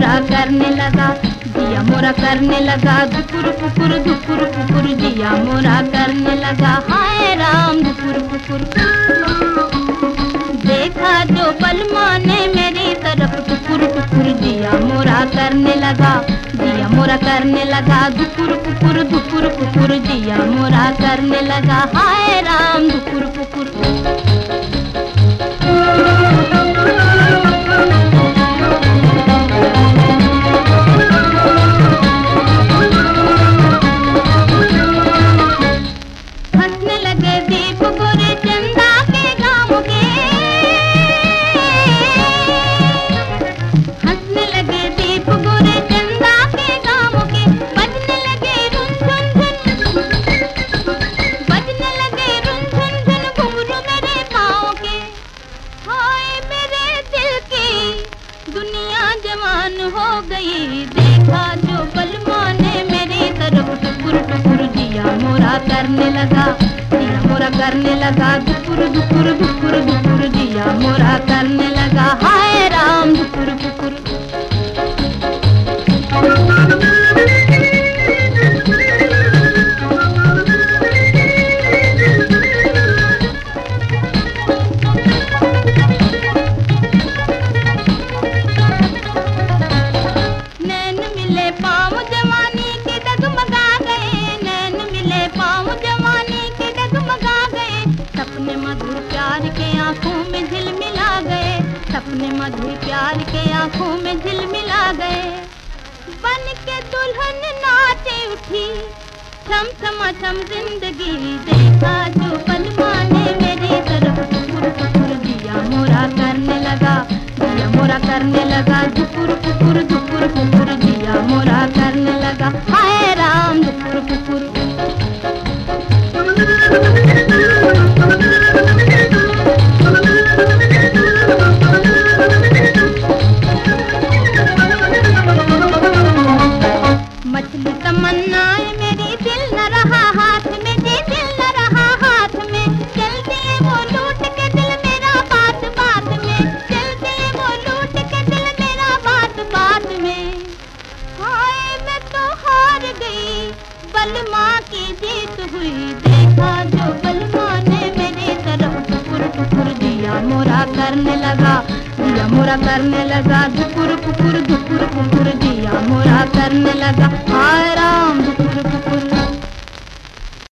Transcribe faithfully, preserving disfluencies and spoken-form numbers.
मोरा करने लगा, जिया मोरा करने लगा, धुकुर पुकुर धुकुर पुकुर जिया मोरा करने लगा, हाय राम धुकुर पुकुर। देखा जो बलमा ने मेरी तरफ टुकुर टुकुर जिया मोरा करने लगा, जिया मोरा करने लगा, धुकुर पुकुर धुकुर पुकुर जिया मोरा करने लगा, हाय राम धुकुर पुकुर। हंसने लगे दीप गोरे चंदा के गाँव के, हंसने लगे दीप गोरे चंदा के गाँव के, बजने लगे रुन झुन झुन, बजने लगे रुन झुन झुन घुंघरू मेरे पाँव के। हाय मेरे दिल की दुनिया जवान हो गई, देखा जो बलमा ने मेरी तरफ टुकुर टुकुर जिया मोरा करने लगा, जिया मोरा करने लगा, धुकुर धुकुर धुकुर धुकुर जिया मोरा करने लगा, हाय राम धुकुर पुकुर। नैन मिले पाँव जवानी के डगमगा गए, नैन मिले पाँव जवानी के डगमगा गए, सपने मधुर प्यार के आंखों में झिलमिला गए, सपने मधुर प्यार के आंखों में झिलमिला गए। बन के दुल्हन नाचे उठी छम छम छम जिंदगी, देखा जो बलमा ने मेरी तरफ टुकुर टुकुर जिया मोरा करने लगा, जिया मोरा करने लगा, धुकुर पुकुर धुकुर पुकुर जिया मोरा करने लगा, हाय राम धुकुर पुकुर। मछली तमन्नाएं मेरी दिल न रहा हाथ में, जी दिल न रहा हाथ में, चल दिए वो लूट के दिल मेरा बात बात में, चल दिए वो लूट के दिल मेरा बात बात में। हाय मैं तो हार गई, बलमा की जीत हुई, देखा जो बलमा ने मेरी तरफ टुकुर टुकुर जिया मोरा करने लगा, जिया मोरा करने लगा, धुकुर पुकुर धुकुर पुकुर जिया मोरा करने लगा।